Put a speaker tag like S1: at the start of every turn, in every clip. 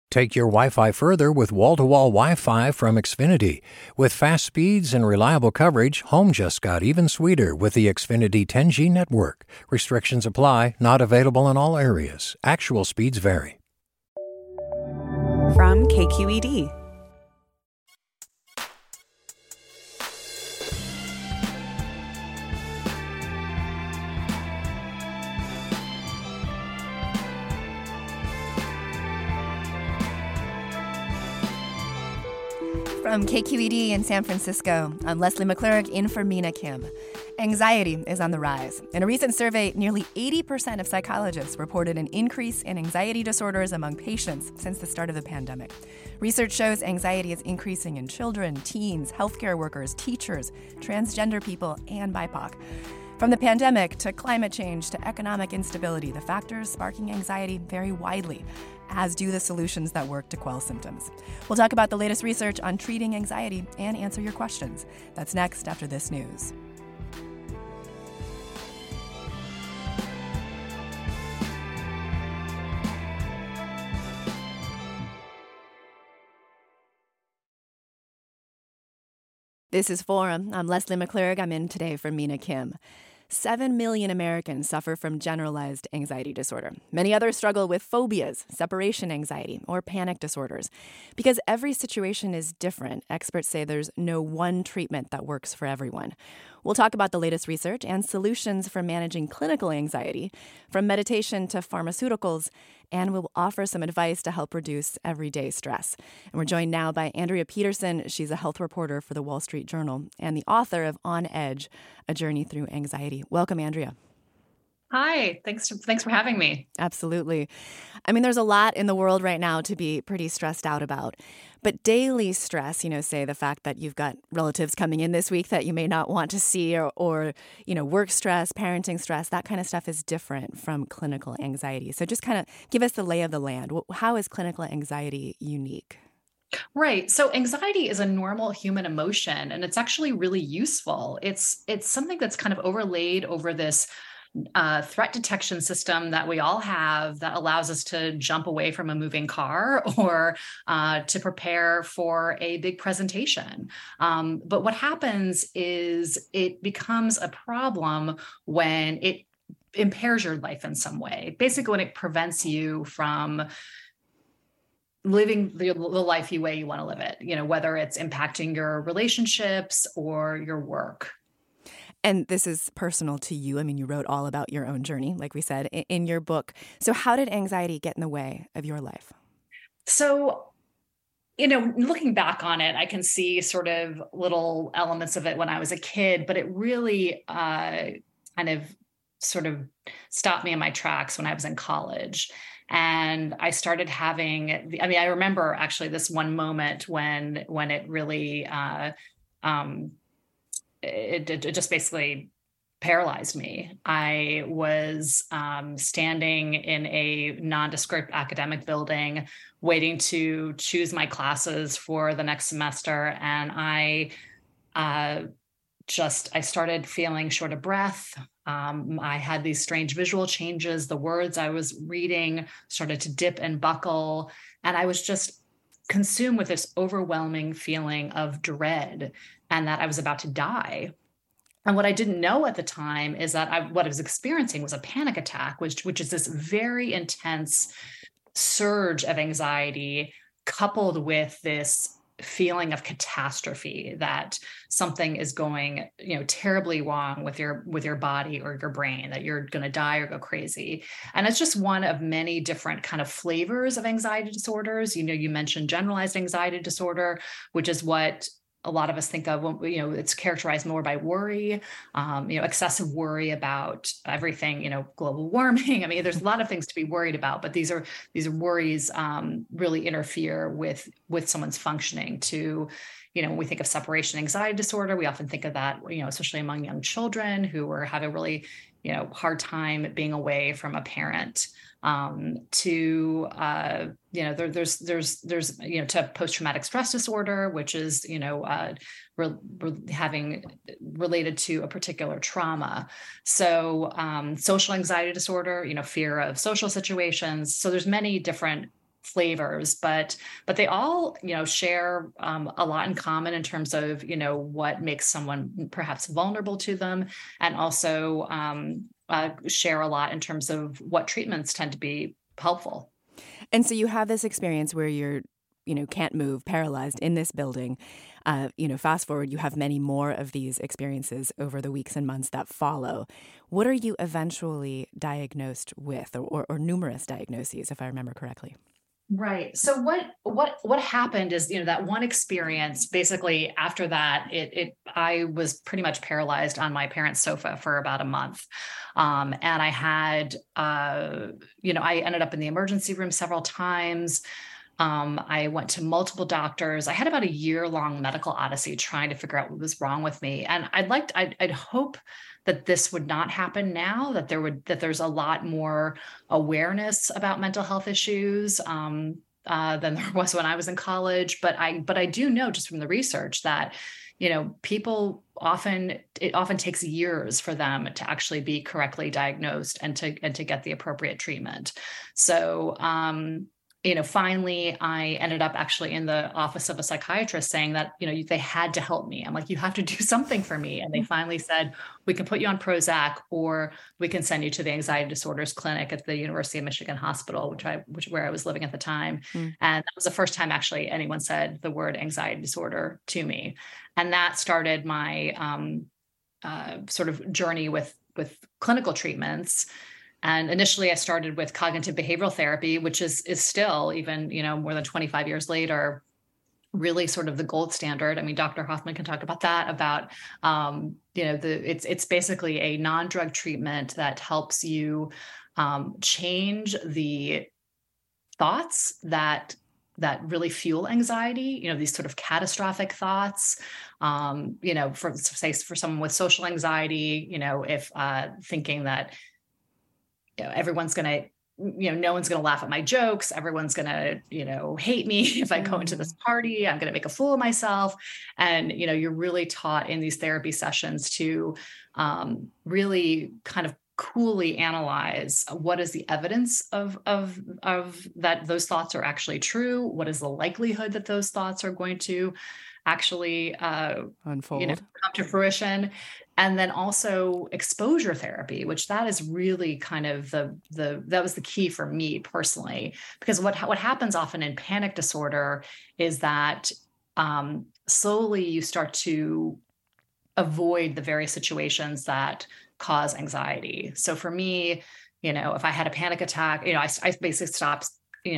S1: Take your Wi-Fi further with wall-to-wall Wi-Fi from Xfinity. With fast speeds and reliable coverage, home just got even sweeter with the Xfinity 10G network. Restrictions apply, not available in all areas. Actual speeds vary.
S2: From KQED.
S3: From KQED in San Francisco, I'm Leslie McClurg in for Mina Kim. Anxiety is on the rise. In a recent survey, nearly 80% of psychologists reported an increase in anxiety disorders among patients since the start of the pandemic. Research shows anxiety is increasing in children, teens, healthcare workers, teachers, transgender people, and BIPOC. From the pandemic to climate change to economic instability, the factors sparking anxiety vary widely, as do the solutions that work to quell symptoms. We'll talk about the latest research on treating anxiety and answer your questions. That's next after this news. This is Forum. I'm Leslie McClurg. I'm in today for Mina Kim. 7 million Americans suffer from generalized anxiety disorder. Many others struggle with phobias, separation anxiety, or panic disorders. Because every situation is different, experts say there's no one treatment that works for everyone. We'll talk about the latest research and solutions for managing clinical anxiety, from meditation to pharmaceuticals, and we'll offer some advice to help reduce everyday stress. And we're joined now by Andrea Peterson. She's a health reporter for the Wall Street Journal and the author of On Edge, A Journey Through Anxiety. Welcome, Andrea.
S4: Hi, thanks for having me.
S3: Absolutely. I mean, there's a lot in the world right now to be pretty stressed out about. But daily stress, say the fact that you've got relatives coming in this week that you may not want to see or work stress, parenting stress, that kind of stuff is different from clinical anxiety. So just kind of give us the lay of the land. How is clinical anxiety unique?
S4: Right. So anxiety is a normal human emotion, and it's actually really useful. It's something that's kind of overlaid over this threat detection system that we all have that allows us to jump away from a moving car or to prepare for a big presentation. But what happens is it becomes a problem when it impairs your life in some way. Basically, when it prevents you from living the life way you want to live it, whether it's impacting your relationships or your work.
S3: And this is personal to you. I mean, you wrote all about your own journey, like we said, in your book. So how did anxiety get in the way of your life?
S4: So, looking back on it, I can see sort of little elements of it when I was a kid, but it really kind of sort of stopped me in my tracks when I was in college. And I started having, I remember actually this one moment when it really, it just basically paralyzed me. I was standing in a nondescript academic building, waiting to choose my classes for the next semester. And I started feeling short of breath. I had these strange visual changes. The words I was reading started to dip and buckle. And I was just consumed with this overwhelming feeling of dread and that I was about to die. And what I didn't know at the time is that what I was experiencing was a panic attack, which is this very intense surge of anxiety coupled with this feeling of catastrophe, that something is going, terribly wrong with your body or your brain, that you're going to die or go crazy. And it's just one of many different kind of flavors of anxiety disorders. You mentioned generalized anxiety disorder, which is what a lot of us think of when, it's characterized more by worry, excessive worry about everything, global warming. There's a lot of things to be worried about, but these are worries really interfere with someone's functioning to, when we think of separation anxiety disorder, we often think of that, especially among young children who are having a really, hard time being away from a parent. There's to post-traumatic stress disorder, which is, having related to a particular trauma. So, social anxiety disorder, fear of social situations. So there's many different flavors, but they all, share a lot in common in terms of, what makes someone perhaps vulnerable to them, and also share a lot in terms of what treatments tend to be helpful.
S3: And so you have this experience where you're, can't move, paralyzed in this building. Fast forward, you have many more of these experiences over the weeks and months that follow. What are you eventually diagnosed with, or numerous diagnoses, if I remember correctly?
S4: Right. So what happened is, that one experience, basically after that, I was pretty much paralyzed on my parents' sofa for about a month. And I had, I ended up in the emergency room several times. I went to multiple doctors. I had about a year-long medical odyssey trying to figure out what was wrong with me. And I'd hope that this would not happen now, that there's a lot more awareness about mental health issues than there was when I was in college. But I do know just from the research that, people it often takes years for them to actually be correctly diagnosed and to get the appropriate treatment. So, finally, I ended up actually in the office of a psychiatrist saying that, they had to help me. I'm like, you have to do something for me. And they finally said, we can put you on Prozac, or we can send you to the anxiety disorders clinic at the University of Michigan Hospital, where I was living at the time. And that was the first time actually anyone said the word anxiety disorder to me. And that started my sort of journey with clinical treatments. And initially I started with cognitive behavioral therapy, which is still, even, more than 25 years later, really sort of the gold standard. I mean, Dr. Hoffman can talk about that, about, it's basically a non-drug treatment that helps you change the thoughts that really fuel anxiety, these sort of catastrophic thoughts, for someone with social anxiety, if thinking that, everyone's going to, no one's going to laugh at my jokes. Everyone's going to, hate me if I go into this party. I'm going to make a fool of myself. And, you're really taught in these therapy sessions to really kind of coolly analyze what is the evidence of that those thoughts are actually true. What is the likelihood that those thoughts are going to actually
S3: unfold,
S4: come to fruition. And then also exposure therapy, which that is really kind of that was the key for me personally, because what happens often in panic disorder is that slowly you start to avoid the very situations that cause anxiety. So for me, if I had a panic attack, I basically stopped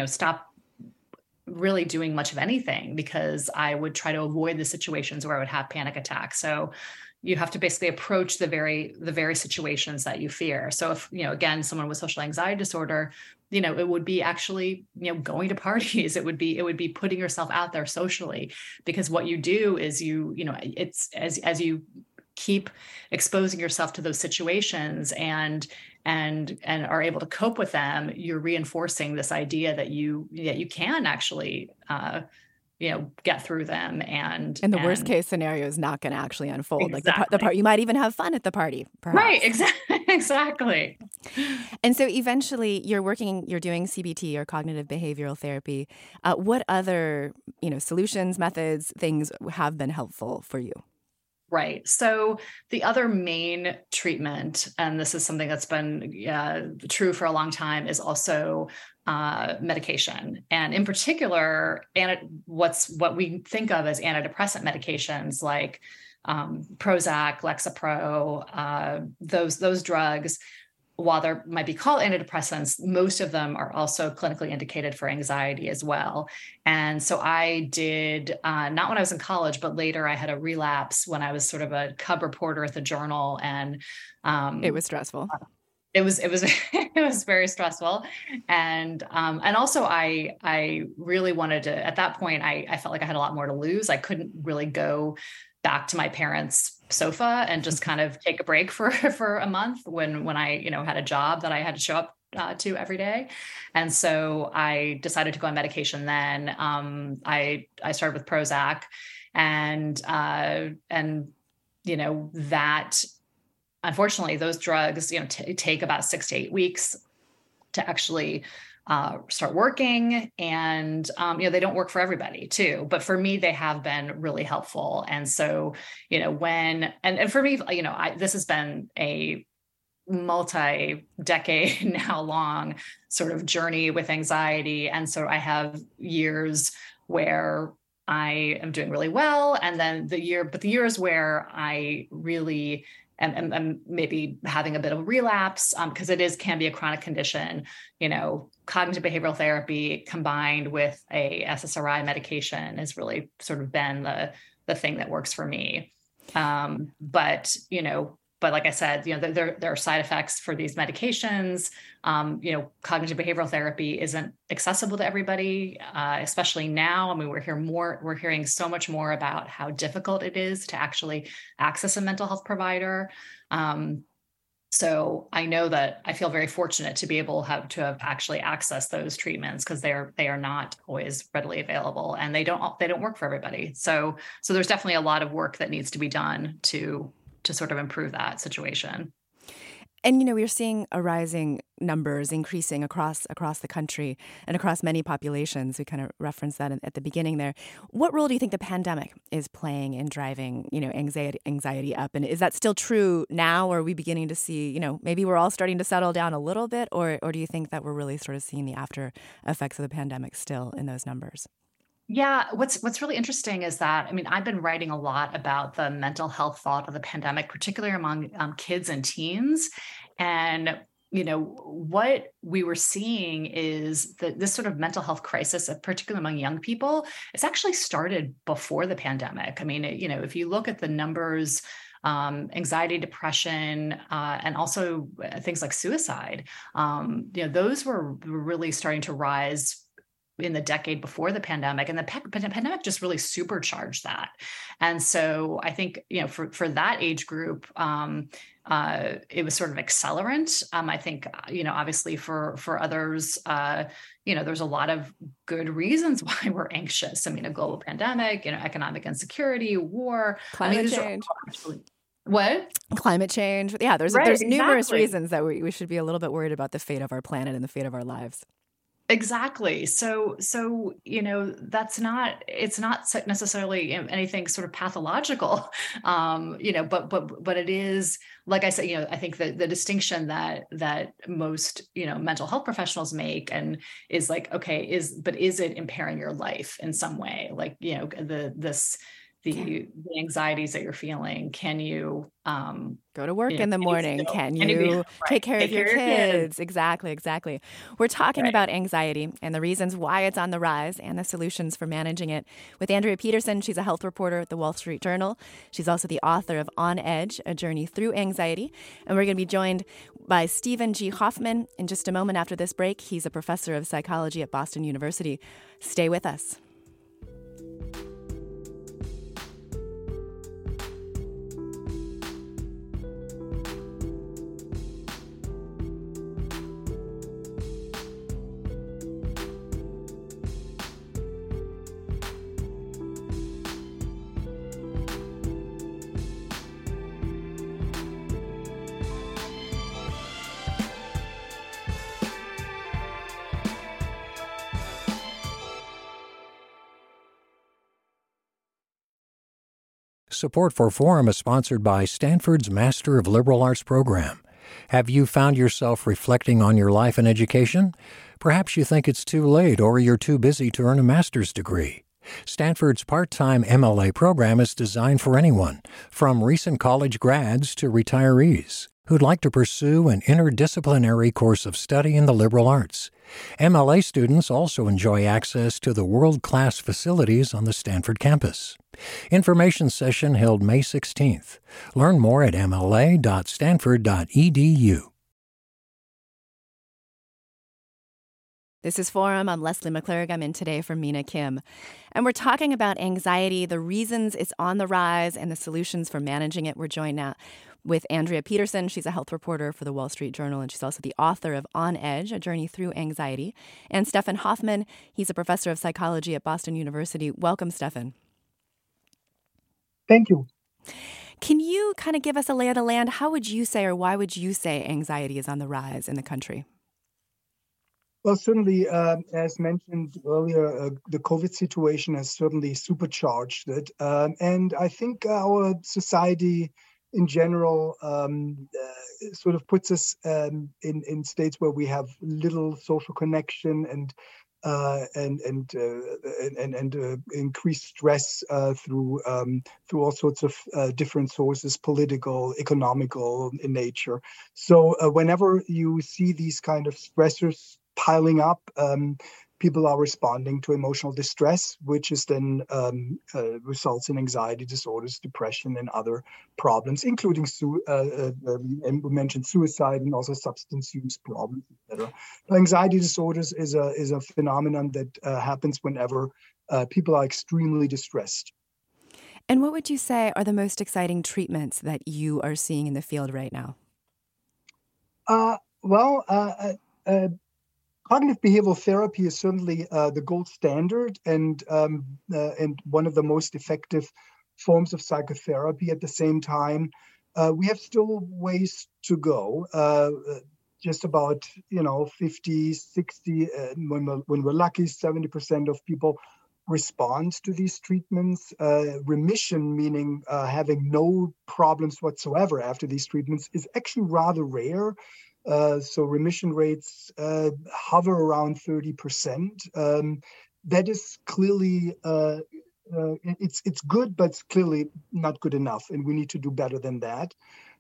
S4: really doing much of anything, because I would try to avoid the situations where I would have panic attacks. So you have to basically approach the very situations that you fear. So if, again, someone with social anxiety disorder, it would be actually, going to parties. It would be putting yourself out there socially, because what you do is it's as you keep exposing yourself to those situations and are able to cope with them, you're reinforcing this idea that you can actually, get through them. And
S3: the worst case scenario is not going to actually unfold.
S4: Exactly.
S3: Like the part, you might even have fun at the party, perhaps.
S4: Right. Exactly.
S3: And so eventually you're doing CBT, or cognitive behavioral therapy. What other, solutions, methods, things have been helpful for you?
S4: Right. So the other main treatment, and this is something that's been true for a long time, is also medication. And in particular, what we think of as antidepressant medications like Prozac, Lexapro, those drugs. While they might be called antidepressants, most of them are also clinically indicated for anxiety as well. And so I did, not when I was in college, but later I had a relapse when I was sort of a cub reporter at the Journal. And
S3: it was stressful.
S4: It was it was very stressful. And also I really wanted to, at that point, I felt like I had a lot more to lose. I couldn't really go back to my parents' sofa and just kind of take a break for a month when I, had a job that I had to show up to every day. And so I decided to go on medication then. I started with Prozac, and that, unfortunately, those drugs, take about 6 to 8 weeks to actually start working. And, they don't work for everybody too. But for me, they have been really helpful. And so, and for me, this has been a multi-decade now long sort of journey with anxiety. And so I have years where I am doing really well. And then the years where I really am maybe having a bit of a relapse, because can be a chronic condition, cognitive behavioral therapy combined with a SSRI medication has really sort of been the thing that works for me. But like I said, there are side effects for these medications. Cognitive behavioral therapy isn't accessible to everybody, especially now. I mean, we're hearing so much more about how difficult it is to actually access a mental health provider. So I know that I feel very fortunate to be able to have actually accessed those treatments, because they are not always readily available, and they don't work for everybody. So there's definitely a lot of work that needs to be done to sort of improve that situation.
S3: And, we're seeing a rising numbers increasing across the country and across many populations. We kind of referenced that at the beginning there. What role do you think the pandemic is playing in driving, anxiety up? And is that still true now? Or are we beginning to see, maybe we're all starting to settle down a little bit? Or do you think that we're really sort of seeing the after effects of the pandemic still in those numbers?
S4: Yeah, what's really interesting is that, I mean, I've been writing a lot about the mental health thought of the pandemic, particularly among kids and teens. And, what we were seeing is that this sort of mental health crisis, particularly among young people, it's actually started before the pandemic. I mean, if you look at the numbers, anxiety, depression, and also things like suicide, those were really starting to rise in the decade before the pandemic, and the pandemic just really supercharged that. And so I think, for that age group, it was sort of accelerant. I think, obviously for others, there's a lot of good reasons why we're anxious. I mean, a global pandemic, economic insecurity, war,
S3: climate change.
S4: What?
S3: Climate change. Yeah, there's numerous reasons that we should be a little bit worried about the fate of our planet and the fate of our lives.
S4: Exactly. So, it's not necessarily anything sort of pathological, but it is, like I said, I think the distinction that most, mental health professionals make, and is like, okay, is it impairing your life in some way? Like, the anxieties that you're feeling, can you
S3: go to work in the morning? Can you take care of your kids? Exactly. We're talking about anxiety and the reasons why it's on the rise and the solutions for managing it with Andrea Peterson. She's a health reporter at the Wall Street Journal. She's also the author of On Edge, A Journey Through Anxiety. And we're going to be joined by Stephen G. Hoffman in just a moment after this break. He's a professor of psychology at Boston University. Stay with us.
S1: Support for Forum is sponsored by Stanford's Master of Liberal Arts program. Have you found yourself reflecting on your life and education? Perhaps you think it's too late or you're too busy to earn a master's degree. Stanford's part-time MLA program is designed for anyone, from recent college grads to retirees, who'd like to pursue an interdisciplinary course of study in the liberal arts. MLA students also enjoy access to the world-class facilities on the Stanford campus. Information session held May 16th. Learn more at mla.stanford.edu.
S3: This is Forum. I'm Leslie McClurg. I'm in today for Mina Kim. And we're talking about anxiety, the reasons it's on the rise, and the solutions for managing it. We're joined now with Andrea Peterson. She's a health reporter for the Wall Street Journal, and she's also the author of On Edge, A Journey Through Anxiety. And Stephen Hoffman, he's a professor of psychology at Boston University. Welcome, Stephen.
S2: Thank you.
S3: Can you kind of give us a lay of the land? How would you say, or why would you say anxiety is on the rise in the country?
S2: Well, certainly, as mentioned earlier, the COVID situation has certainly supercharged it. And I think our society in general sort of puts us in states where we have little social connection and increased stress through all sorts of different sources, political, economical in nature. So whenever you see these kind of stressors piling up, people are responding to emotional distress, which is then results in anxiety disorders, depression, and other problems, including and we mentioned suicide and also substance use problems, etc. Anxiety disorders is a phenomenon that happens whenever people are extremely distressed.
S3: And what would you say are the most exciting treatments that you are seeing in the field right now?
S2: Well, cognitive behavioral therapy is certainly the gold standard and one of the most effective forms of psychotherapy. At the same time, we have still ways to go. Just about 50, 60, when we're lucky, 70% of people respond to these treatments. Remission, meaning having no problems whatsoever after these treatments, is actually rather rare. So remission rates hover around 30%. That is clearly it's good, but it's clearly not good enough, and we need to do better than that.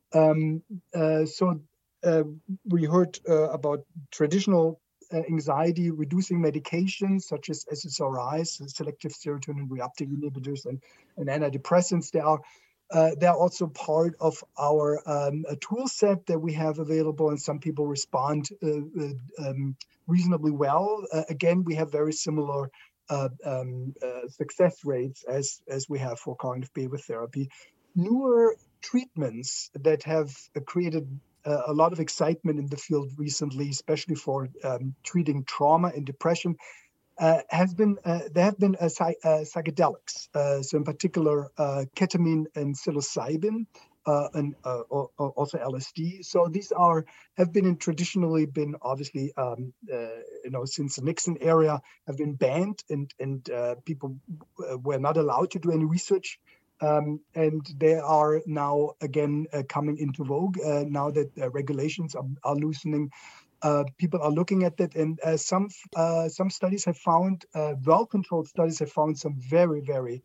S2: So we heard about traditional anxiety-reducing medications such as SSRIs, selective serotonin reuptake inhibitors, and antidepressants. They're also part of our tool set that we have available, and some people respond reasonably well. Again, we have very similar success rates as we have for cognitive behavioral therapy. Newer treatments that have created a lot of excitement in the field recently, especially for treating trauma and depression, there have been psychedelics. So in particular, ketamine and psilocybin, and also LSD. So these have been traditionally been obviously since the Nixon era have been banned, and people were not allowed to do any research. And they are now again coming into vogue now that regulations are loosening. People are looking at that, and some studies have found, well-controlled studies have found some very, very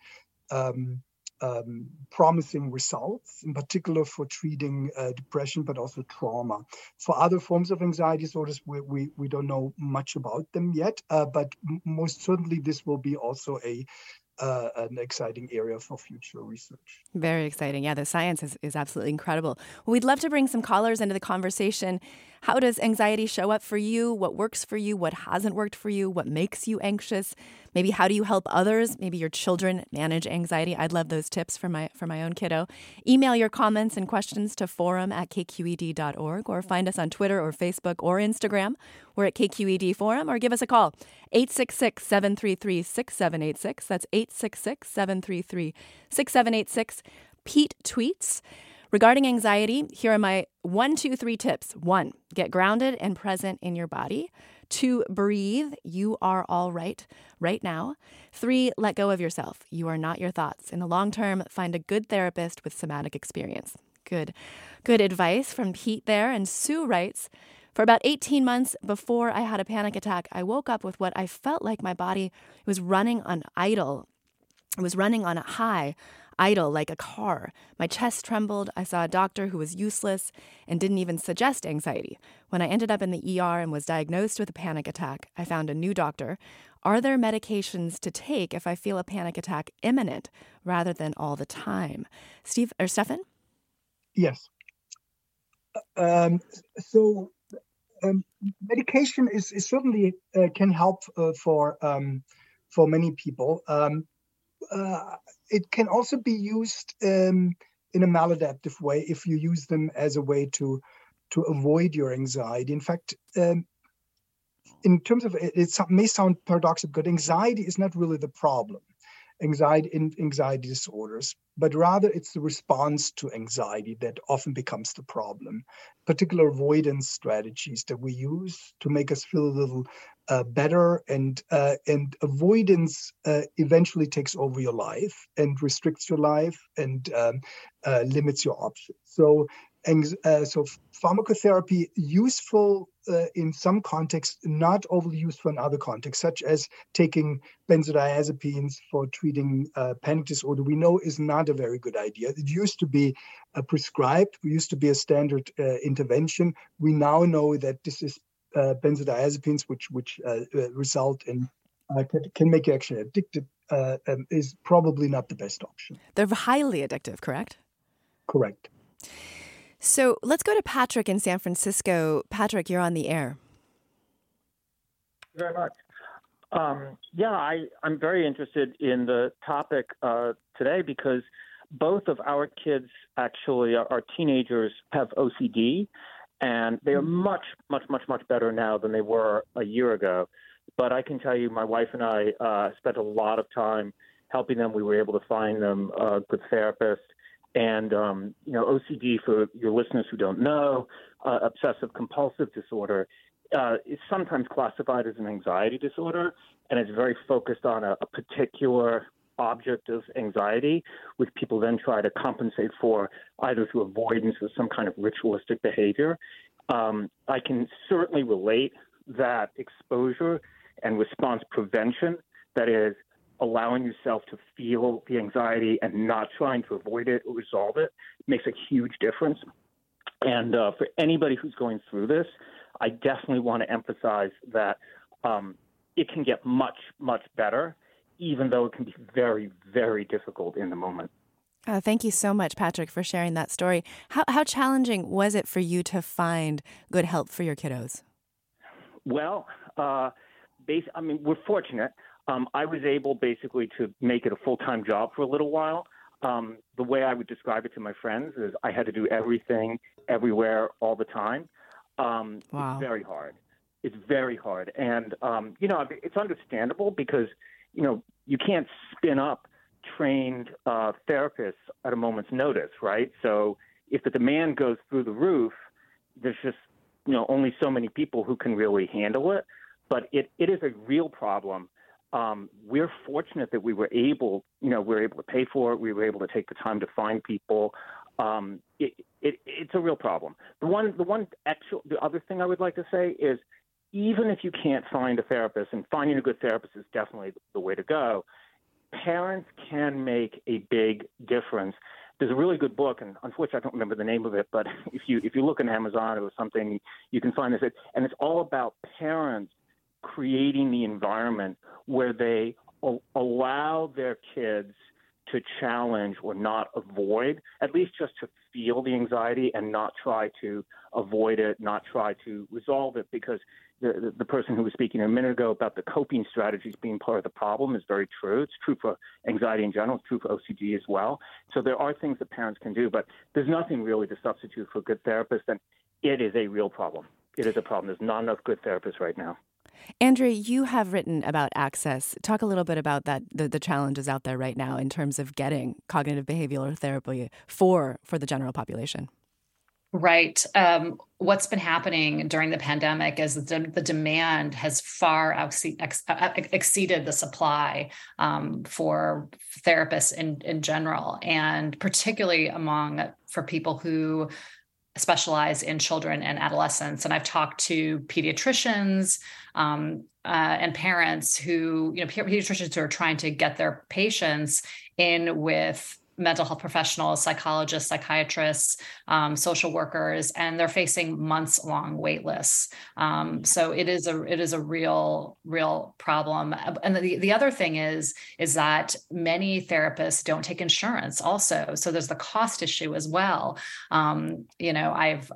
S2: promising results, in particular for treating depression, but also trauma. For other forms of anxiety disorders, we don't know much about them yet, but most certainly this will be also an exciting area for future research.
S3: Very exciting. Yeah, the science is absolutely incredible. Well, we'd love to bring some callers into the conversation. How does anxiety show up for you? What works for you? What hasn't worked for you? What makes you anxious? Maybe how do you help others? Maybe your children manage anxiety. I'd love those tips for my own kiddo. Email your comments and questions to forum@kqed.org, or find us on Twitter or Facebook or Instagram. We're at KQED Forum, or give us a call, 866-733-6786. That's 866-733-6786. Pete tweets, regarding anxiety, here are my 1, 2, 3 tips. 1, get grounded and present in your body. 2, breathe. You are all right now. 3, let go of yourself. You are not your thoughts. In the long term, find a good therapist with somatic experience. Good advice from Pete there. And Sue writes, for about 18 months before I had a panic attack, I woke up with what I felt like my body was running on idle. It was running on a high, idle, like a car. My chest trembled. I saw a doctor who was useless and didn't even suggest anxiety. When I ended up in the ER and was diagnosed with a panic attack, I found a new doctor. Are there medications to take if I feel a panic attack imminent rather than all the time? Stefan?
S2: Yes. Medication is certainly can help for many people. It can also be used in a maladaptive way if you use them as a way to avoid your anxiety. In fact, in terms of it may sound paradoxical, but anxiety is not really the problem. Anxiety disorders, but rather it's the response to anxiety that often becomes the problem. Particular avoidance strategies that we use to make us feel a little better, and avoidance eventually takes over your life and restricts your life and limits your options. So pharmacotherapy useful in some contexts, not overly useful in other contexts, such as taking benzodiazepines for treating panic disorder. We know is not a very good idea. It used to be prescribed, used to be a standard intervention. We now know that this is benzodiazepines, which result in can make you actually addicted, is probably not the best option.
S3: They're highly addictive, correct?
S2: Correct.
S3: So let's go to Patrick in San Francisco. Patrick, you're on the air.
S5: Very much. I'm very interested in the topic today because both of our kids, actually, our teenagers, have OCD, and they are much, much, much, much better now than they were a year ago. But I can tell you, my wife and I spent a lot of time helping them. We were able to find them a good therapist. And, OCD, for your listeners who don't know, obsessive compulsive disorder, is sometimes classified as an anxiety disorder, and it's very focused on a particular object of anxiety, which people then try to compensate for either through avoidance or some kind of ritualistic behavior. I can certainly relate that exposure and response prevention, that is, allowing yourself to feel the anxiety and not trying to avoid it or resolve it, makes a huge difference. And for anybody who's going through this, I definitely want to emphasize that it can get much, much better, even though it can be very, very difficult in the moment.
S3: Thank you so much, Patrick, for sharing that story. How challenging was it for you to find good help for your kiddos?
S5: Well, we're fortunate. I was able basically to make it a full-time job for a little while. The way I would describe it to my friends is I had to do everything, everywhere, all the time.
S3: Wow.
S5: It's very hard. It's very hard. And, it's understandable because, you can't spin up trained therapists at a moment's notice, right? So if the demand goes through the roof, there's just, only so many people who can really handle it. But it is a real problem. We're fortunate that we were able to pay for it. We were able to take the time to find people. It's a real problem. The other thing I would like to say is, even if you can't find a therapist, and finding a good therapist is definitely the way to go, parents can make a big difference. There's a really good book, and unfortunately I don't remember the name of it, but if you look on Amazon or something, you can find this. And it's all about parents creating the environment where they allow their kids to challenge or not avoid, at least just to feel the anxiety and not try to avoid it, not try to resolve it, because the person who was speaking a minute ago about the coping strategies being part of the problem is very true. It's true for anxiety in general. It's true for OCD as well. So there are things that parents can do, but there's nothing really to substitute for a good therapist, and it is a real problem. It is a problem. There's not enough good therapists right now.
S3: Andrea, you have written about access. Talk a little bit about that, the challenges out there right now in terms of getting cognitive behavioral therapy for the general population.
S4: Right. What's been happening during the pandemic is the demand has far exceeded the supply for therapists in general, and particularly for people who specialize in children and adolescents. And I've talked to pediatricians and parents pediatricians who are trying to get their patients in with mental health professionals, psychologists, psychiatrists, social workers, and they're facing months-long wait lists. So it is a real problem. And the other thing is that many therapists don't take insurance also. So there's the cost issue as well. I've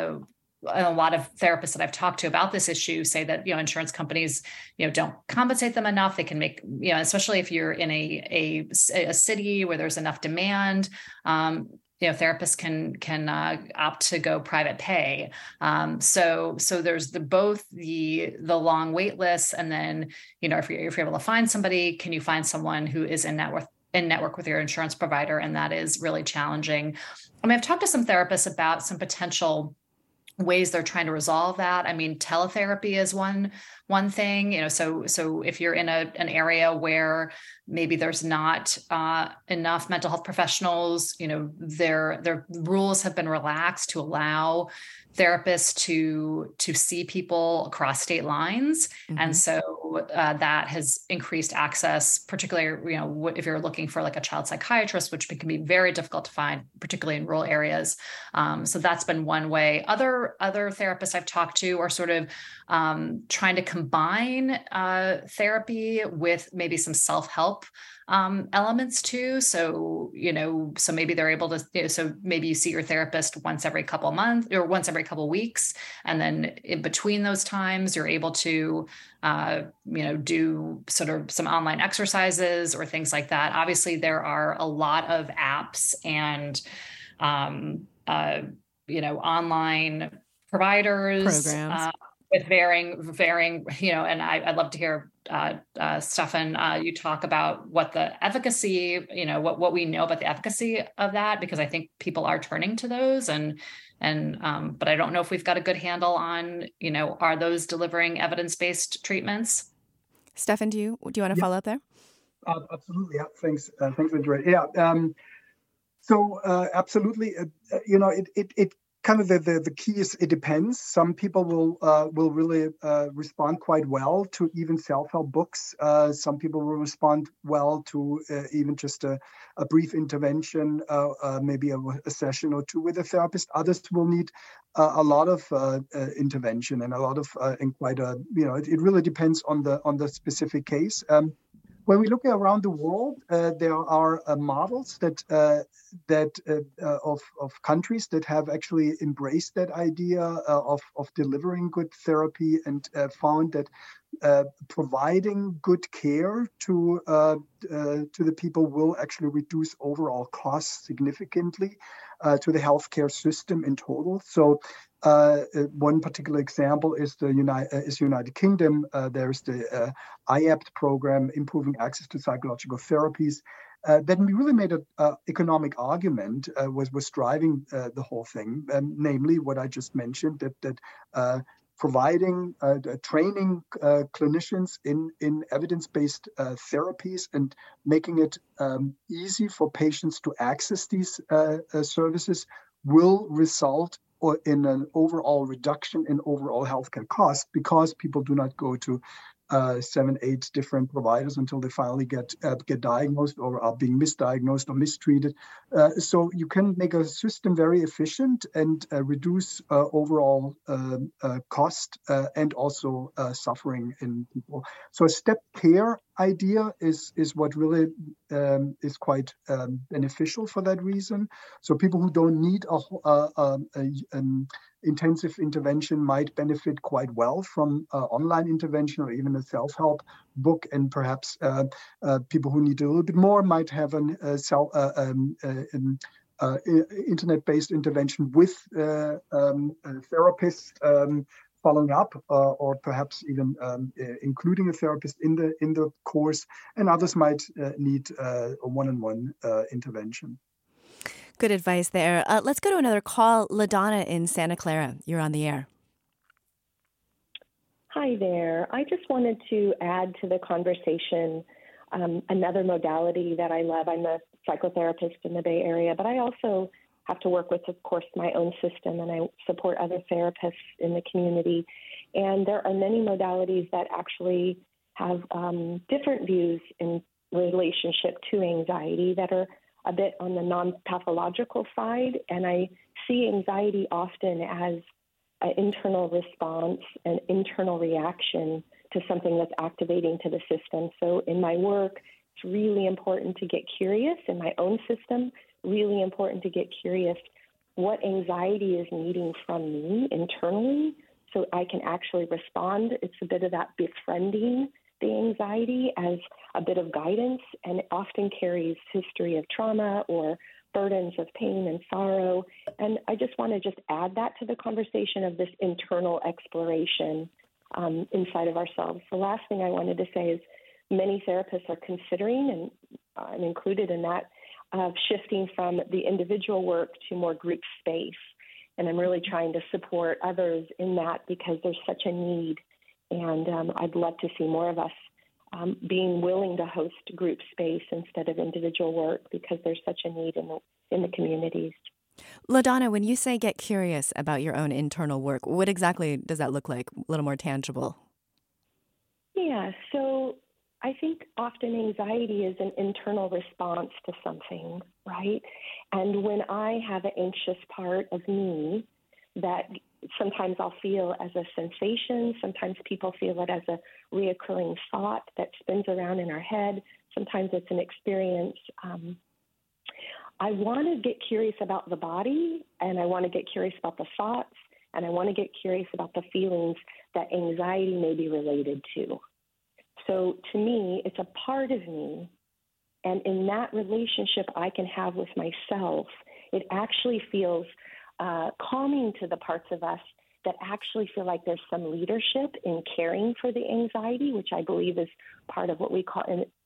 S4: a lot of therapists that I've talked to about this issue say that, insurance companies, don't compensate them enough. They can make, especially if you're in a city where there's enough demand, therapists can opt to go private pay. So there's both the long wait lists, and then, if you're able to find somebody, can you find someone who is in network with your insurance provider? And that is really challenging. I've talked to some therapists about some potential ways they're trying to resolve that. I mean, teletherapy is one thing, so if you're in an area where maybe there's not enough mental health professionals, their rules have been relaxed to allow therapists to see people across state lines. Mm-hmm. And so that has increased access, particularly, if you're looking for like a child psychiatrist, which can be very difficult to find, particularly in rural areas. So that's been one way. Other therapists I've talked to are sort of trying to combine therapy with maybe some self-help elements too. So, so maybe they're able to, so maybe you see your therapist once every couple of months or once every couple of weeks. And then in between those times, you're able to, do sort of some online exercises or things like that. Obviously, there are a lot of apps and, online providers,
S3: programs.
S4: With varying, and I'd love to hear, Stefan, you talk about what the efficacy, what we know about the efficacy of that, because I think people are turning to those but I don't know if we've got a good handle on, are those delivering evidence-based treatments?
S3: Stefan, do you want to follow up there?
S2: Absolutely. Yeah. Thanks, Andrea. Yeah. So absolutely, it kind of the key is it depends. Some people will really respond quite well to even self-help books. Some people will respond well to even just a brief intervention, maybe a session or two with a therapist. Others will need a lot of intervention and a lot of and quite a it really depends on the specific case. When we look around the world, there are models of countries that have actually embraced that idea of delivering good therapy and found that providing good care to the people will actually reduce overall costs significantly to the healthcare system in total. So one particular example is the United Kingdom. There's the IAPT program, Improving Access to Psychological Therapies. That really made an economic argument, was driving the whole thing, namely what I just mentioned, that providing training clinicians in evidence-based therapies and making it easy for patients to access these services will result in an overall reduction in overall healthcare costs, because people do not go to 7-8 different providers until they finally get diagnosed or are being misdiagnosed or mistreated. So you can make a system very efficient and reduce overall cost and also suffering in people. So a step care idea is what really is quite beneficial for that reason. So people who don't need an intensive intervention might benefit quite well from online intervention or even a self-help book, and perhaps people who need a little bit more might have an internet-based intervention with therapists following up, or perhaps even including a therapist in the course, and others might need a one-on-one intervention.
S3: Good advice there. Let's go to another call. LaDonna in Santa Clara, you're on the air.
S6: Hi there. I just wanted to add to the conversation another modality that I love. I'm a psychotherapist in the Bay Area, but I also have to work with, of course, my own system, and I support other therapists in the community. And there are many modalities that actually have different views in relationship to anxiety that are a bit on the non-pathological side. And I see anxiety often as an internal response, an internal reaction to something that's activating to the system. So in my work, it's really important to get curious in my own system, really important to get curious what anxiety is needing from me internally so I can actually respond. It's a bit of that befriending the anxiety as a bit of guidance, and it often carries history of trauma or burdens of pain and sorrow. And I just want to just add that to the conversation of this internal exploration inside of ourselves. The last thing I wanted to say is many therapists are considering, and I'm included in that, of shifting from the individual work to more group space. And I'm really trying to support others in that because there's such a need. And I'd love to see more of us being willing to host group space instead of individual work because there's such a need in the communities.
S3: LaDonna, when you say get curious about your own internal work, what exactly does that look like? A little more tangible.
S6: Yeah, so I think often anxiety is an internal response to something, right? And when I have an anxious part of me that sometimes I'll feel as a sensation, sometimes people feel it as a reoccurring thought that spins around in our head, sometimes it's an experience. I want to get curious about the body, and I want to get curious about the thoughts, and I want to get curious about the feelings that anxiety may be related to. So to me, it's a part of me, and in that relationship I can have with myself, it actually feels calming to the parts of us that actually feel like there's some leadership in caring for the anxiety, which I believe is part of what we call,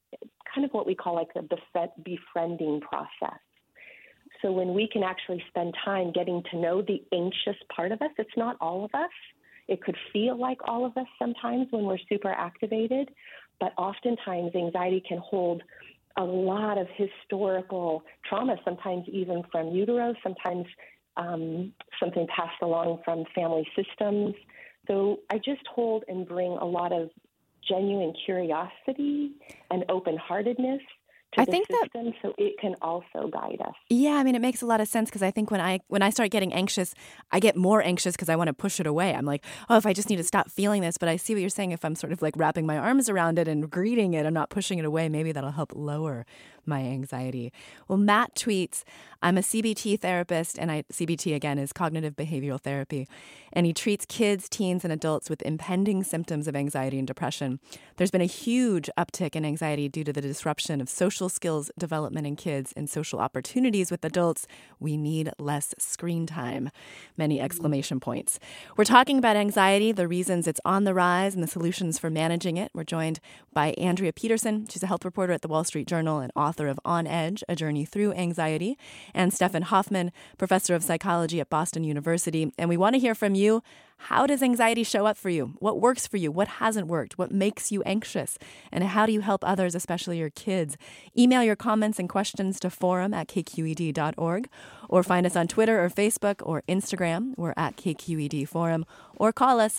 S6: like the befriending process. So when we can actually spend time getting to know the anxious part of us, it's not all of us. It could feel like all of us sometimes when we're super activated, but oftentimes anxiety can hold a lot of historical trauma, sometimes even from utero, sometimes something passed along from family systems. So I just hold and bring a lot of genuine curiosity and open-heartedness to the system, so it can also guide us.
S3: Yeah, I mean, it makes a lot of sense because I think when I start getting anxious, I get more anxious because I want to push it away. I'm like, oh, if I just need to stop feeling this. But I see what you're saying. If I'm sort of like wrapping my arms around it and greeting it, I'm not pushing it away. Maybe that'll help lower my anxiety. Well, Matt tweets, I'm a CBT therapist, and CBT, again, is cognitive behavioral therapy, and he treats kids, teens, and adults with impending symptoms of anxiety and depression. There's been a huge uptick in anxiety due to the disruption of social skills development in kids and social opportunities with adults. We need less screen time. Many exclamation points. We're talking about anxiety, the reasons it's on the rise, and the solutions for managing it. We're joined by Andrea Peterson. She's a health reporter at the Wall Street Journal and author of On Edge, A Journey Through Anxiety, and Stephen Hoffman, professor of psychology at Boston University. And we want to hear from you. How does anxiety show up for you? What works for you? What hasn't worked? What makes you anxious? And how do you help others, especially your kids? Email your comments and questions to forum@kqed.org, or find us on Twitter or Facebook or Instagram. We're at KQED Forum, or call us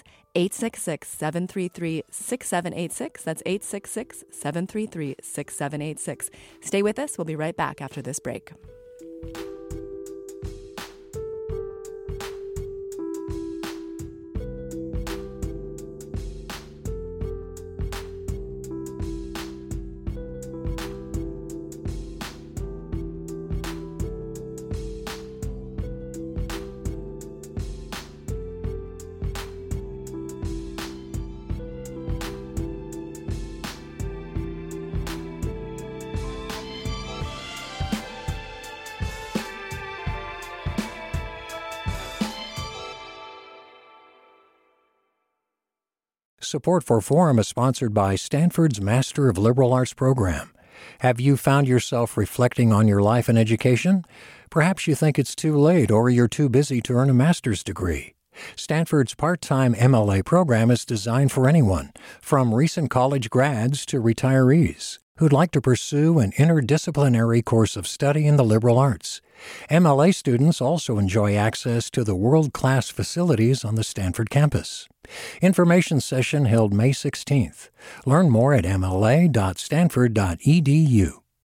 S3: 866-733-6786. That's 866-733-6786. Stay with us. We'll be right back after this break.
S1: Support for Forum is sponsored by Stanford's Master of Liberal Arts program. Have you found yourself reflecting on your life and education? Perhaps you think it's too late or you're too busy to earn a master's degree. Stanford's part-time MLA program is designed for anyone, from recent college grads to retirees, who'd like to pursue an interdisciplinary course of study in the liberal arts. MLA students also enjoy access to the world-class facilities on the Stanford campus. Information session held May 16th. Learn more at mla.stanford.edu.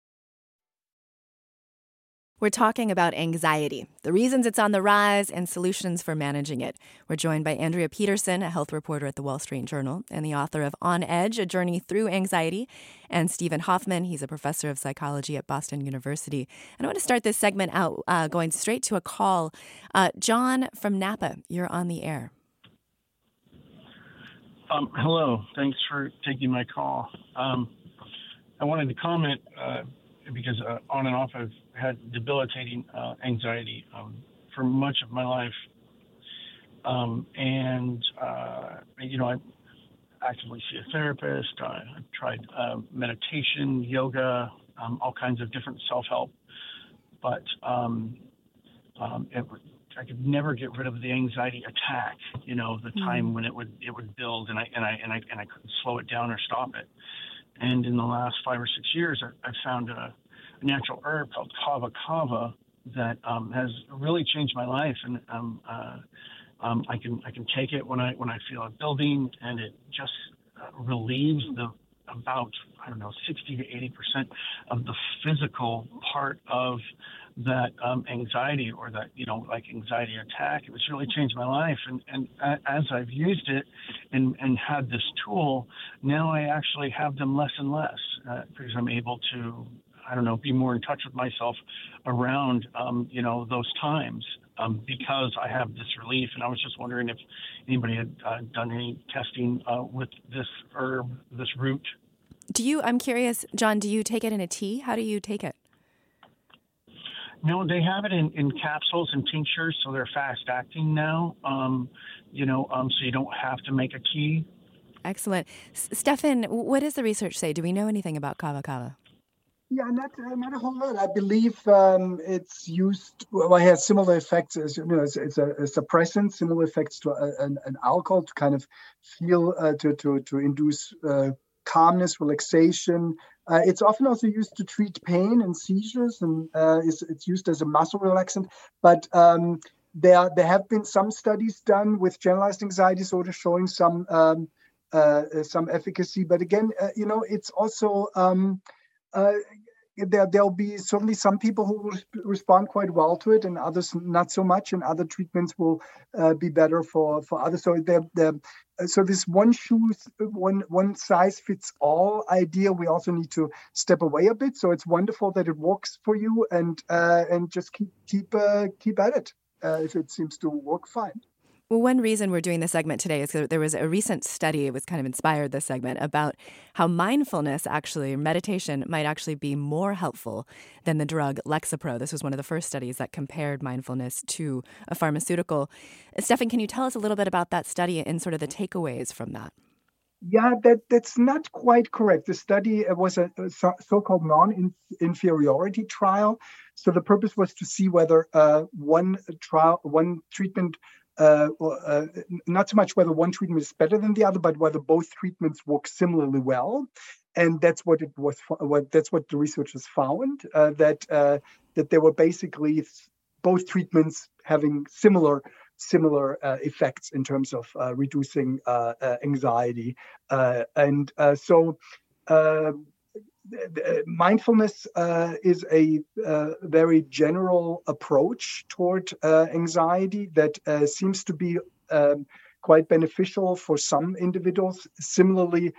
S3: We're talking about anxiety, the reasons it's on the rise, and solutions for managing it. We're joined by Andrea Peterson, a health reporter at the Wall Street Journal and the author of On Edge, A Journey Through Anxiety, and Stephen Hoffman. He's a professor of psychology at Boston University. And I want to start this segment out going straight to a call. John from Napa, you're on the air.
S7: Hello. Thanks for taking my call. I wanted to comment because on and off I've had debilitating anxiety for much of my life. I actively see a therapist. I've tried meditation, yoga, all kinds of different self-help. But I could never get rid of the anxiety attack. The time when it would build, and I couldn't slow it down or stop it. And in the last 5 or 6 years, I found a natural herb called kava kava that has really changed my life. And I can take it when I feel it building, and it just relieves about 60 to 80% of the physical part of that anxiety, or that anxiety attack. It was really changed my life, and as I've used it and had this tool, now I actually have them less and less because I'm able to be more in touch with myself around those times because I have this relief. And I was just wondering if anybody had done any testing with this herb, this root.
S3: I'm curious, John, do you take it in a tea? How do you take it?
S7: No, they have it in capsules and tinctures, so they're fast acting now. So you don't have to make a tea. Excellent.
S3: Stefan, what does the research say? Do we know anything about kava kava?
S2: Yeah, not a whole lot. I believe it's used. Well, it has similar effects as it's a suppressant, similar effects to an alcohol to kind of feel to induce calmness, relaxation. It's often also used to treat pain and seizures, and it's used as a muscle relaxant. But there have been some studies done with generalized anxiety disorder showing some efficacy. But again, it's also there'll be certainly some people who will respond quite well to it, and others not so much, and other treatments will be better for others. So so this one size fits all idea, we also need to step away a bit. So it's wonderful that it works for you, and just keep at it if it seems to work fine.
S3: Well, one reason we're doing this segment today is that there was a recent study, it was kind of inspired this segment, about how mindfulness meditation might actually be more helpful than the drug Lexapro. This was one of the first studies that compared mindfulness to a pharmaceutical. Stefan, can you tell us a little bit about that study and sort of the takeaways from that?
S2: Yeah, that's not quite correct. The study was a so-called non-inferiority trial. So the purpose was to see whether one treatment not so much whether one treatment is better than the other, but whether both treatments work similarly well. And that's what it was. That's what the researchers found, that there were basically both treatments having similar effects in terms of reducing anxiety. Mindfulness is a very general approach toward anxiety that seems to be quite beneficial for some individuals. Similarly,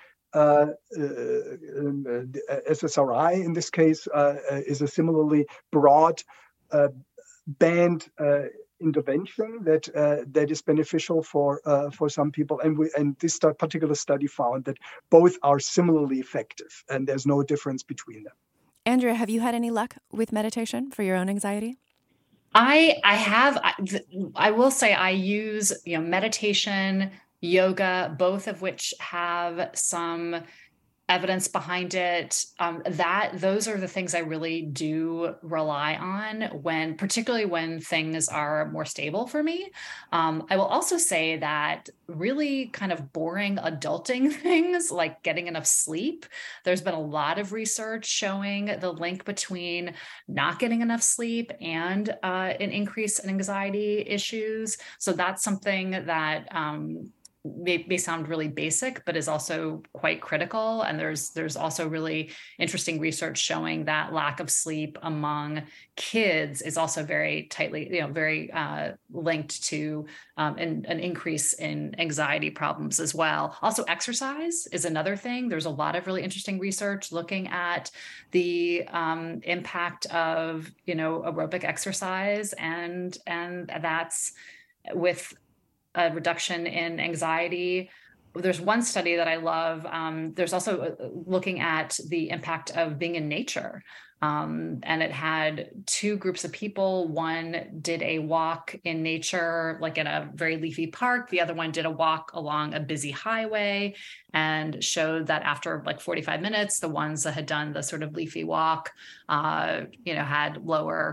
S2: SSRI in this case is a similarly broad band intervention that is beneficial for some people, and this particular study found that both are similarly effective, and there's no difference between them.
S3: Andrea, have you had any luck with meditation for your own anxiety?
S4: I have. I will say I use meditation, yoga, both of which have some evidence behind it. Those are the things I really do rely on particularly when things are more stable for me. I will also say that really kind of boring adulting things like getting enough sleep. There's been a lot of research showing the link between not getting enough sleep and an increase in anxiety issues. So that's something that may sound really basic, but is also quite critical. And there's also really interesting research showing that lack of sleep among kids is also very tightly, very linked to an increase in anxiety problems as well. Also, exercise is another thing. There's a lot of really interesting research looking at the impact of, aerobic exercise, and that's with a reduction in anxiety. There's one study that I love. There's also looking at the impact of being in nature. And it had two groups of people. One did a walk in nature, like in a very leafy park. The other one did a walk along a busy highway, and showed that after like 45 minutes, the ones that had done the sort of leafy walk, had lower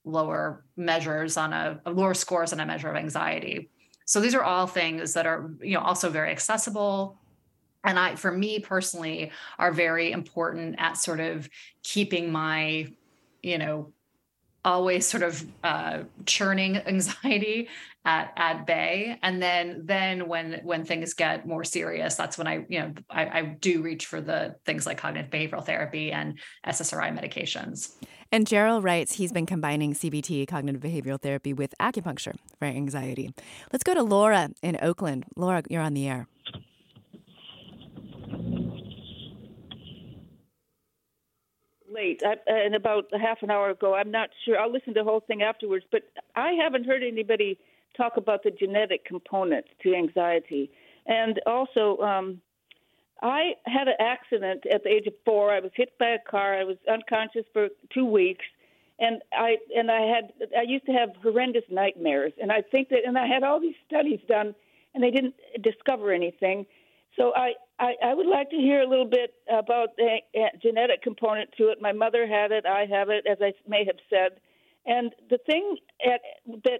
S4: lower measures on a lower scores on a measure of anxiety. So these are all things that are, also very accessible. And for me personally, are very important at sort of keeping my, always sort of churning anxiety at bay. And then when things get more serious, that's when I do reach for the things like cognitive behavioral therapy and SSRI medications.
S3: And Gerald writes he's been combining CBT, cognitive behavioral therapy, with acupuncture for anxiety. Let's go to Laura in Oakland. Laura, you're on the air.
S8: Late, and about a half an hour ago, I'm not sure. I'll listen to the whole thing afterwards, but I haven't heard anybody talk about the genetic component to anxiety. And also, I had an accident at the age of 4. I was hit by a car. I was unconscious for 2 weeks, and I used to have horrendous nightmares. And I think that, and I had all these studies done, and they didn't discover anything. So I would like to hear a little bit about the genetic component to it. My mother had it. I have it, as I may have said. And the thing that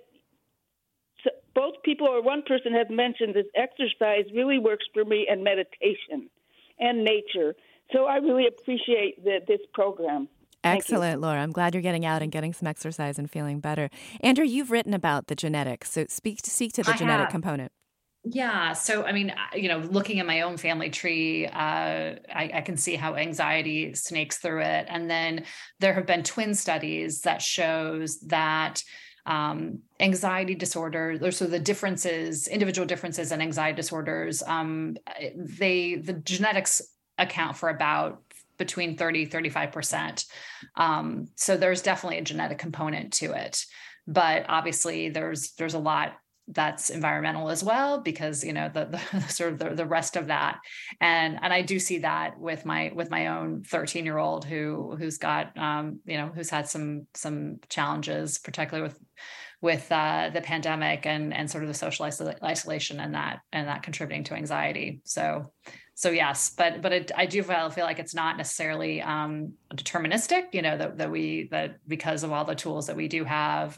S8: both people or one person has mentioned is exercise really works for me, and meditation and nature. So I really appreciate this program.
S3: Excellent, Laura. I'm glad you're getting out and getting some exercise and feeling better. Andrew, you've written about the genetics, so speak to the genetic component.
S4: Yeah. So, looking at my own family tree, I can see how anxiety snakes through it. And then there have been twin studies that shows that anxiety disorders, so the differences, individual differences in anxiety disorders, the genetics account for about between 30-35%. So there's definitely a genetic component to it. But obviously there's a lot that's environmental as well, because the sort of the rest of that, and I do see that with my own 13-year-old who's got who's had some challenges, particularly with the pandemic and sort of the social isolation and that contributing to anxiety. So yes, but I do feel like it's not necessarily deterministic, that because of all the tools that we do have,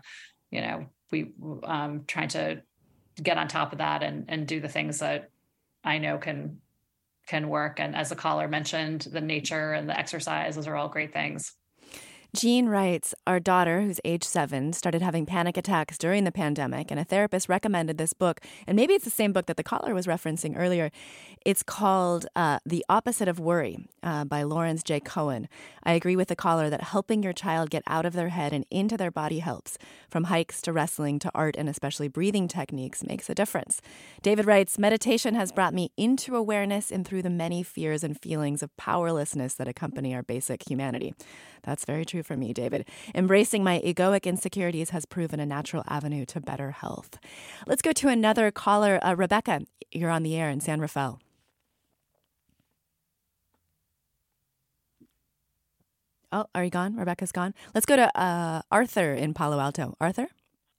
S4: we trying to get on top of that and do the things that I know can work. And as the caller mentioned, the nature and the exercise, those are all great things.
S3: Jean writes, our daughter, who's age 7, started having panic attacks during the pandemic, and a therapist recommended this book. And maybe it's the same book that the caller was referencing earlier. It's called The Opposite of Worry by Lawrence J. Cohen. I agree with the caller that helping your child get out of their head and into their body helps. From hikes to wrestling to art and especially breathing techniques makes a difference. David writes, meditation has brought me into awareness and through the many fears and feelings of powerlessness that accompany our basic humanity. That's very true for me, David. Embracing my egoic insecurities has proven a natural avenue to better health. Let's go to another caller. Rebecca, you're on the air in San Rafael. Oh, are you gone? Rebecca's gone. Let's go to Arthur in Palo Alto. Arthur?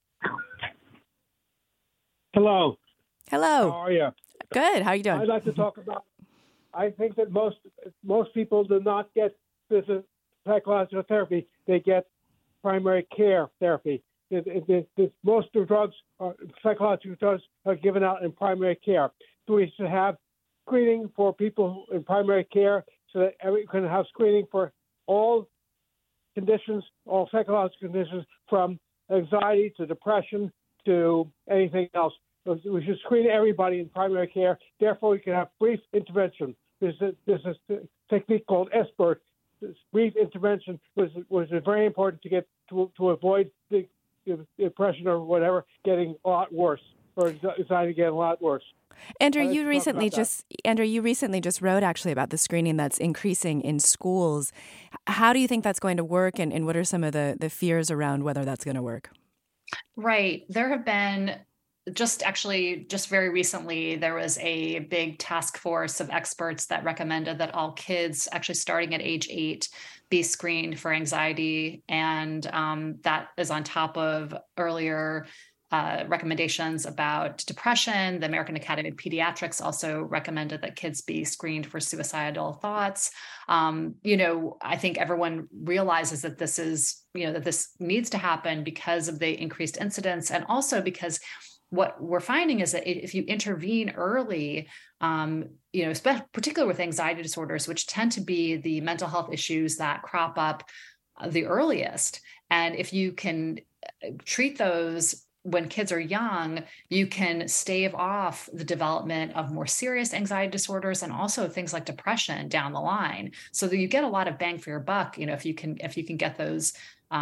S9: Hello.
S3: Hello.
S9: How are you?
S3: Good. How are you doing?
S9: I'd like to talk about, I think that most people do not get this psychological therapy. They get primary care therapy. Most of the drugs, psychological drugs, are given out in primary care. So we should have screening for people in primary care so that we can have screening for all conditions, all psychological conditions, from anxiety to depression to anything else. So we should screen everybody in primary care. Therefore, we can have brief intervention. There's a technique called SBIRT. This brief intervention was very important to get to avoid the depression or whatever getting a lot worse, or anxiety getting a lot worse.
S3: Andrew, you recently just wrote actually about the screening that's increasing in schools. How do you think that's going to work, and what are some of the fears around whether that's going to work?
S4: Right. There have been just very recently, there was a big task force of experts that recommended that all kids actually starting at age 8 be screened for anxiety. And that is on top of earlier recommendations about depression. The American Academy of Pediatrics also recommended that kids be screened for suicidal thoughts. I think everyone realizes that this is, that this needs to happen because of the increased incidence, and also because what we're finding is that if you intervene early, particularly with anxiety disorders, which tend to be the mental health issues that crop up the earliest, and if you can treat those when kids are young, you can stave off the development of more serious anxiety disorders and also things like depression down the line. So that you get a lot of bang for your buck, if you can get those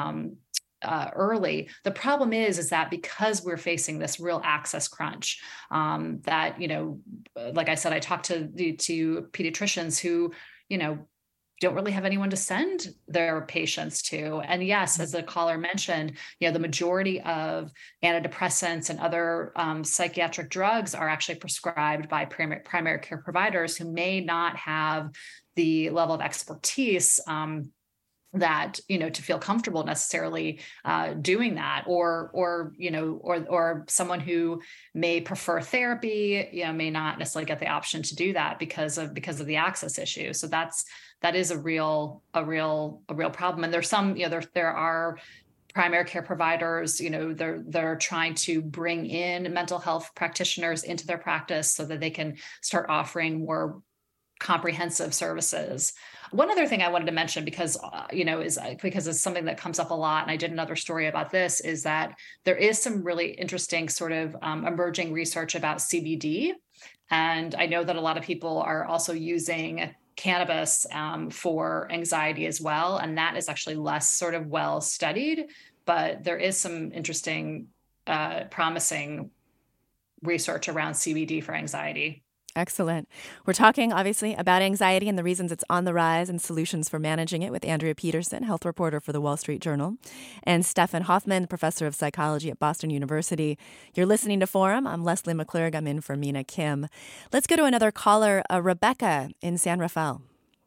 S4: early. The problem is that because we're facing this real access crunch, that, like I said, I talked to pediatricians who, don't really have anyone to send their patients to. And yes, as the caller mentioned, the majority of antidepressants and other psychiatric drugs are actually prescribed by primary care providers who may not have the level of expertise that, to feel comfortable necessarily doing that, or someone who may prefer therapy, may not necessarily get the option to do that because of the access issue. So that is a real problem. And there's some, there are primary care providers, they're trying to bring in mental health practitioners into their practice so that they can start offering more comprehensive services. One other thing I wanted to mention, because it's something that comes up a lot, and I did another story about this, is that there is some really interesting sort of emerging research about CBD. And I know that a lot of people are also using cannabis for anxiety as well. And that is actually less sort of well studied, but there is some interesting, promising research around CBD for anxiety.
S3: Excellent. We're talking, obviously, about anxiety and the reasons it's on the rise and solutions for managing it with Andrea Peterson, health reporter for the Wall Street Journal, and Stefan Hoffman, professor of psychology at Boston University. You're listening to Forum. I'm Leslie McClurg. I'm in for Mina Kim. Let's go to another caller, Rebecca in San Rafael.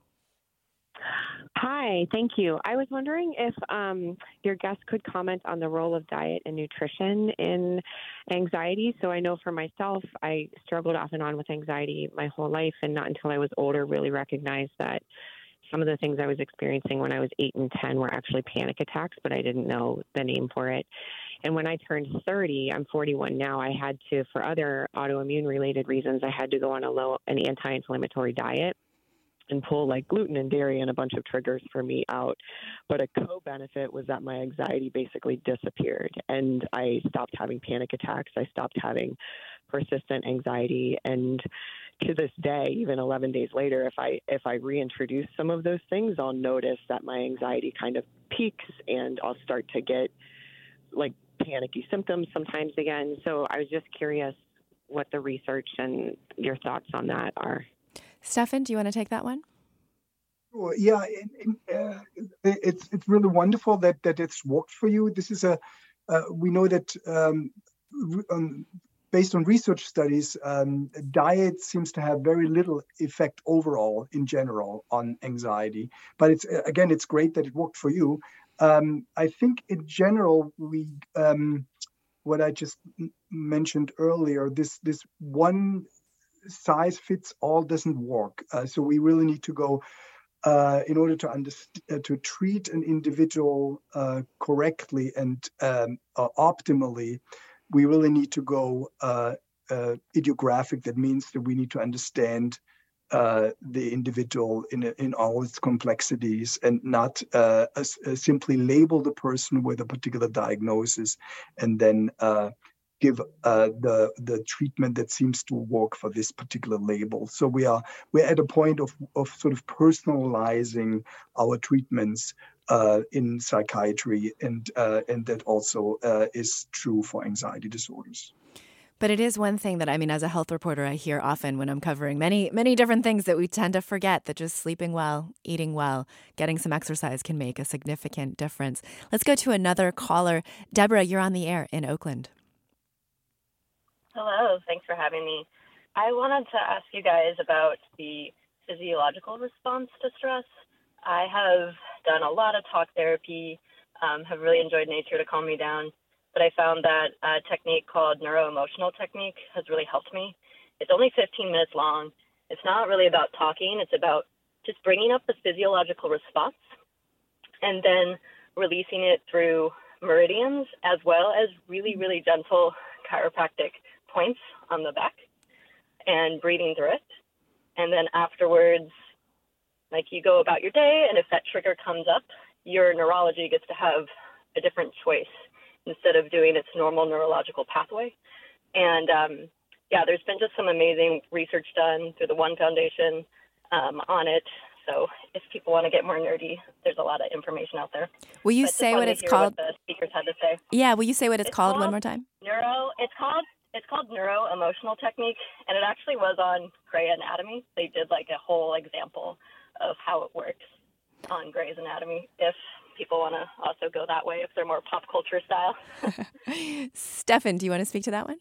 S10: Hi, thank you. I was wondering if your guest could comment on the role of diet and nutrition in anxiety. So I know for myself, I struggled off and on with anxiety my whole life, and not until I was older really recognized that some of the things I was experiencing when I was 8 and 10 were actually panic attacks, but I didn't know the name for it. And when I turned 30, I'm 41 now, I had to, for other autoimmune related reasons, I had to go on an anti-inflammatory diet and pull like gluten and dairy and a bunch of triggers for me out. But a co-benefit was that my anxiety basically disappeared, and I stopped having panic attacks. I stopped having persistent anxiety. And to this day, even 11 days later, if I reintroduce some of those things, I'll notice that my anxiety kind of peaks and I'll start to get like panicky symptoms sometimes again. So I was just curious what the research and your thoughts on that are.
S3: Stefan, do you want to take that one?
S2: Sure. Yeah, it's really wonderful that it's worked for you. This is we know that based on research studies, diet seems to have very little effect overall in general on anxiety. But it's great that it worked for you. I think in general, what I just mentioned earlier, this one size fits all doesn't work. So we really need to go in order to treat an individual correctly and optimally. We really need to go idiographic. That means that we need to understand the individual in all its complexities, and not simply label the person with a particular diagnosis and then give the treatment that seems to work for this particular label. So we're at a point of sort of personalizing our treatments in psychiatry, and that also is true for anxiety disorders.
S3: But it is one thing that, as a health reporter, I hear often when I'm covering many, many different things that we tend to forget, that just sleeping well, eating well, getting some exercise can make a significant difference. Let's go to another caller. Deborah, you're on the air in Oakland.
S11: Hello, thanks for having me. I wanted to ask you guys about the physiological response to stress. I have done a lot of talk therapy, have really enjoyed nature to calm me down, but I found that a technique called neuro-emotional technique has really helped me. It's only 15 minutes long. It's not really about talking. It's about just bringing up the physiological response and then releasing it through meridians, as well as really, really gentle chiropractic points on the back and breathing through it. And then afterwards, like, you go about your day, and if that trigger comes up, your neurology gets to have a different choice instead of doing its normal neurological pathway. And there's been just some amazing research done through the One Foundation on it. So if people want to get more nerdy, there's a lot of information out there.
S3: Will you say what it's called?
S11: What the speakers had to say.
S3: Yeah, will you say what it's called one more time?
S11: It's called neuro-emotional technique, and it actually was on Grey Anatomy. They did like a whole example of how it works on Grey's Anatomy, if people want to also go that way, if they're more pop culture style.
S3: Stefan, do you want to speak to that one?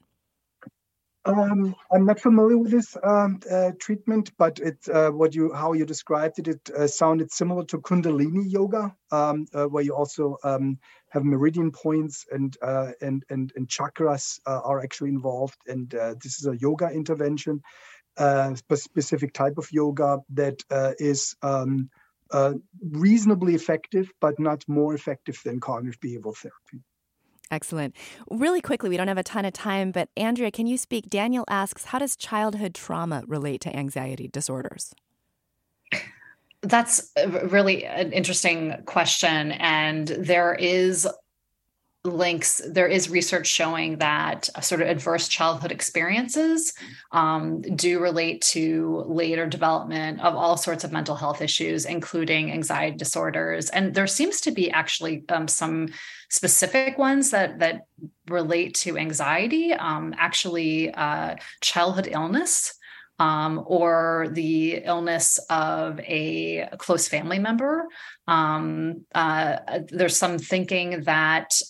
S2: I'm not familiar with this treatment, but it's how you described it. It sounded similar to Kundalini yoga, where you also have meridian points and chakras are actually involved. And this is a yoga intervention, specific type of yoga that is reasonably effective, but not more effective than cognitive behavioral therapy.
S3: Excellent. Really quickly, we don't have a ton of time, but Andrea, can you speak? Daniel asks, how does childhood trauma relate to anxiety disorders?
S4: That's really an interesting question. And there is research showing that sort of adverse childhood experiences do relate to later development of all sorts of mental health issues, including anxiety disorders. And there seems to be actually some specific ones that relate to anxiety, childhood illness, or the illness of a close family member. There's some thinking that,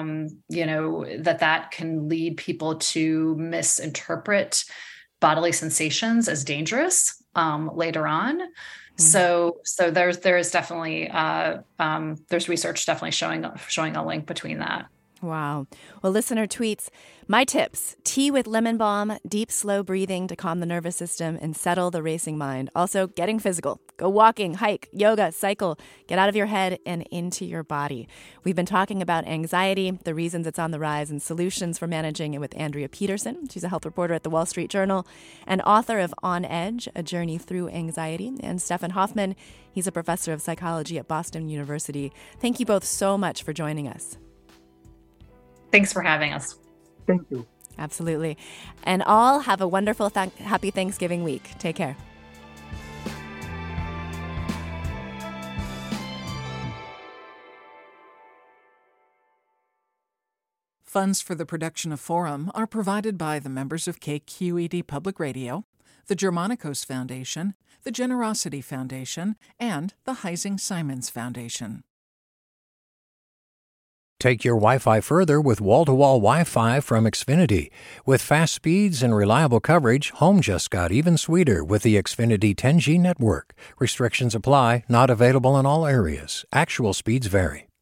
S4: that can lead people to misinterpret bodily sensations as dangerous later on. So there's definitely there's research definitely showing a link between that.
S3: Wow. Well, listener tweets, my tips: tea with lemon balm, deep, slow breathing to calm the nervous system and settle the racing mind. Also, getting physical. Go walking, hike, yoga, cycle. Get out of your head and into your body. We've been talking about anxiety, the reasons it's on the rise, and solutions for managing it with Andrea Peterson. She's a health reporter at the Wall Street Journal and author of On Edge, A Journey Through Anxiety. And Stefan Hoffman, he's a professor of psychology at Boston University. Thank you both so much for joining us.
S4: Thanks for having us.
S2: Thank you.
S3: Absolutely. And all have a wonderful, happy Thanksgiving week. Take care.
S12: Funds for the production of Forum are provided by the members of KQED Public Radio, the Germanicos Foundation, the Generosity Foundation, and the Heising Simons Foundation.
S1: Take your Wi-Fi further with wall-to-wall Wi-Fi from Xfinity. With fast speeds and reliable coverage, home just got even sweeter with the Xfinity 10G network. Restrictions apply, not available in all areas. Actual speeds vary.